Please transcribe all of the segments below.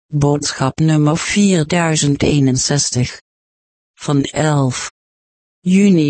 Boodschap nummer 4061. Van 11 juni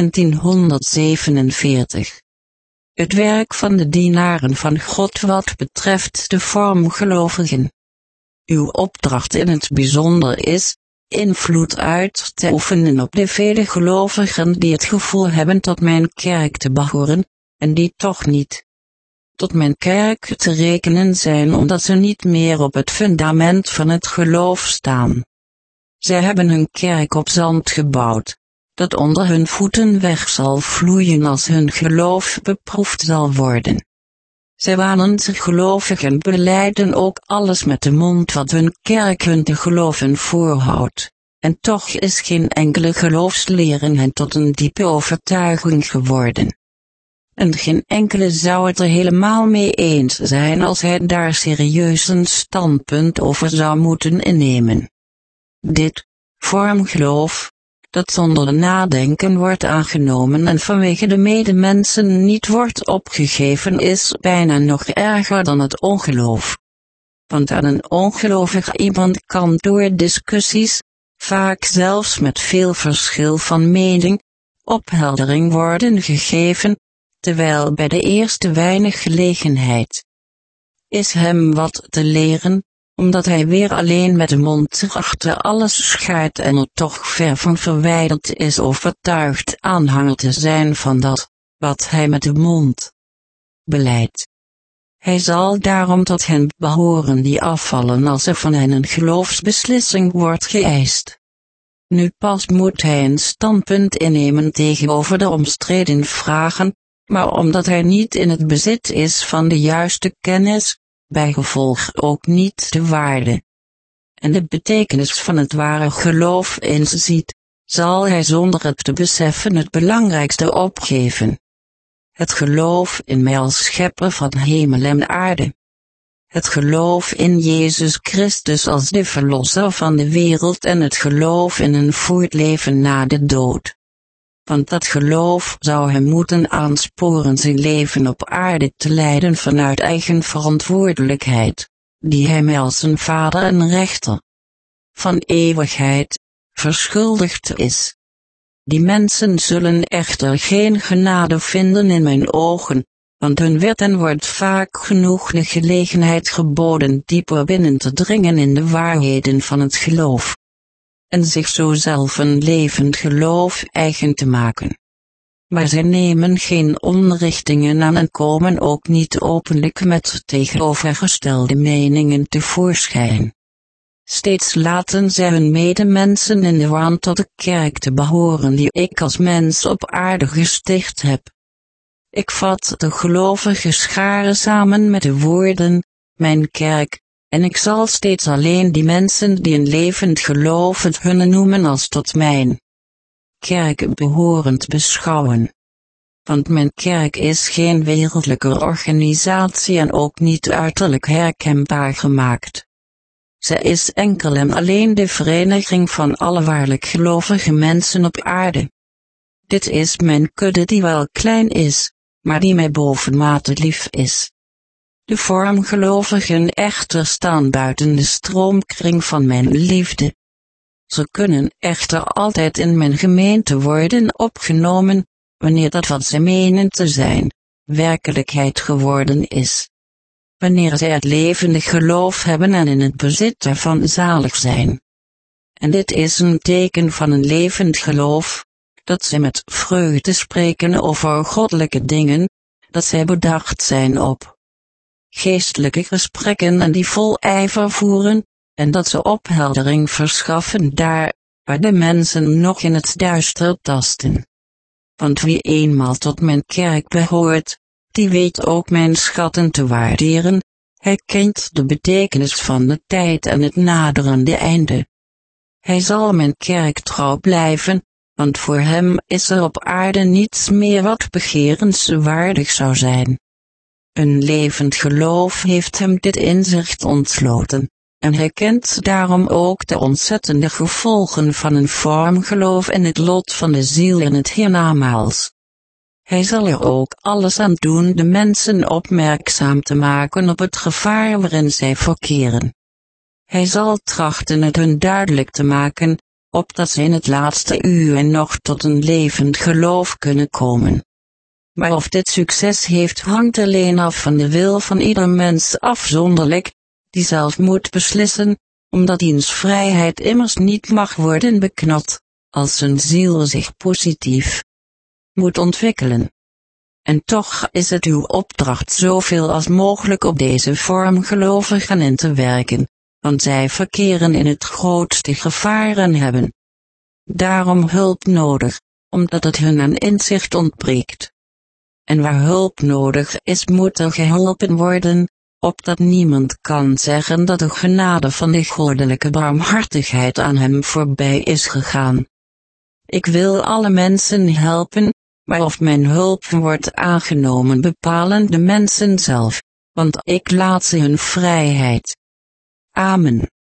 1947. Het werk van de dienaren van God wat betreft de vormgelovigen. Uw opdracht in het bijzonder is, invloed uit te oefenen op de vele gelovigen die het gevoel hebben tot mijn kerk te behoren, en die toch niet tot mijn kerk te rekenen zijn omdat ze niet meer op het fundament van het geloof staan. Zij hebben hun kerk op zand gebouwd, dat onder hun voeten weg zal vloeien als hun geloof beproefd zal worden. Zij wanen zich gelovig en belijden ook alles met de mond wat hun kerk hun te geloven voorhoudt, en toch is geen enkele geloofslering hen tot een diepe overtuiging geworden. En geen enkele zou het er helemaal mee eens zijn als hij daar serieus een standpunt over zou moeten innemen. Dit vormgeloof, dat zonder nadenken wordt aangenomen en vanwege de medemensen niet wordt opgegeven, is bijna nog erger dan het ongeloof. Want aan een ongelovig iemand kan door discussies, vaak zelfs met veel verschil van mening, opheldering worden gegeven, terwijl bij de eerste weinig gelegenheid is hem wat te leren, omdat hij weer alleen met de mond zich achter alles schuilt en er toch ver van verwijderd is overtuigd aanhanger te zijn van dat, wat hij met de mond belijdt. Hij zal daarom tot hen behoren die afvallen als er van hen een geloofsbeslissing wordt geëist. Nu pas moet hij een standpunt innemen tegenover de omstreden vragen, maar omdat hij niet in het bezit is van de juiste kennis, bijgevolg ook niet de waarde en de betekenis van het ware geloof inziet, zal hij zonder het te beseffen het belangrijkste opgeven. Het geloof in mij als schepper van hemel en aarde. Het geloof in Jezus Christus als de verlosser van de wereld en het geloof in een voortleven na de dood. Want dat geloof zou hem moeten aansporen zijn leven op aarde te leiden vanuit eigen verantwoordelijkheid, die hij mij als een vader en rechter van eeuwigheid verschuldigd is. Die mensen zullen echter geen genade vinden in mijn ogen, want hun wetten wordt vaak genoeg de gelegenheid geboden dieper binnen te dringen in de waarheden van het geloof en zich zo zelf een levend geloof eigen te maken. Maar zij nemen geen onrichtingen aan en komen ook niet openlijk met tegenovergestelde meningen tevoorschijn. Steeds laten zij hun medemensen in de waan tot de kerk te behoren die ik als mens op aarde gesticht heb. Ik vat de gelovige scharen samen met de woorden, mijn kerk, en ik zal steeds alleen die mensen die een levend geloof het hunne noemen als tot mijn kerk behorend beschouwen. Want mijn kerk is geen wereldlijke organisatie en ook niet uiterlijk herkenbaar gemaakt. Zij is enkel en alleen de vereniging van alle waarlijk gelovige mensen op aarde. Dit is mijn kudde die wel klein is, maar die mij bovenmate lief is. De vormgelovigen echter staan buiten de stroomkring van mijn liefde. Ze kunnen echter altijd in mijn gemeente worden opgenomen, wanneer dat wat zij menen te zijn, werkelijkheid geworden is. Wanneer zij het levende geloof hebben en in het bezit ervan zalig zijn. En dit is een teken van een levend geloof, dat zij met vreugde spreken over goddelijke dingen, dat zij bedacht zijn op geestelijke gesprekken en die vol ijver voeren, en dat ze opheldering verschaffen daar, waar de mensen nog in het duister tasten. Want wie eenmaal tot mijn kerk behoort, die weet ook mijn schatten te waarderen, hij kent de betekenis van de tijd en het naderende einde. Hij zal mijn kerk trouw blijven, want voor hem is er op aarde niets meer wat begerenswaardig zou zijn. Een levend geloof heeft hem dit inzicht ontsloten, en hij kent daarom ook de ontzettende gevolgen van een vormgeloof en het lot van de ziel in het hiernamaals. Hij zal er ook alles aan doen de mensen opmerkzaam te maken op het gevaar waarin zij verkeren. Hij zal trachten het hun duidelijk te maken, opdat ze in het laatste uur nog tot een levend geloof kunnen komen. Maar of dit succes heeft hangt alleen af van de wil van ieder mens afzonderlijk, die zelf moet beslissen, omdat diens vrijheid immers niet mag worden beknot, als zijn ziel zich positief moet ontwikkelen. En toch is het uw opdracht zoveel als mogelijk op deze vormgelovigen in te werken, want zij verkeren in het grootste gevaar en hebben daarom hulp nodig, omdat het hun aan inzicht ontbreekt. En waar hulp nodig is, moet er geholpen worden, opdat niemand kan zeggen dat de genade van de goddelijke barmhartigheid aan hem voorbij is gegaan. Ik wil alle mensen helpen, maar of mijn hulp wordt aangenomen bepalen de mensen zelf, want ik laat ze hun vrijheid. Amen.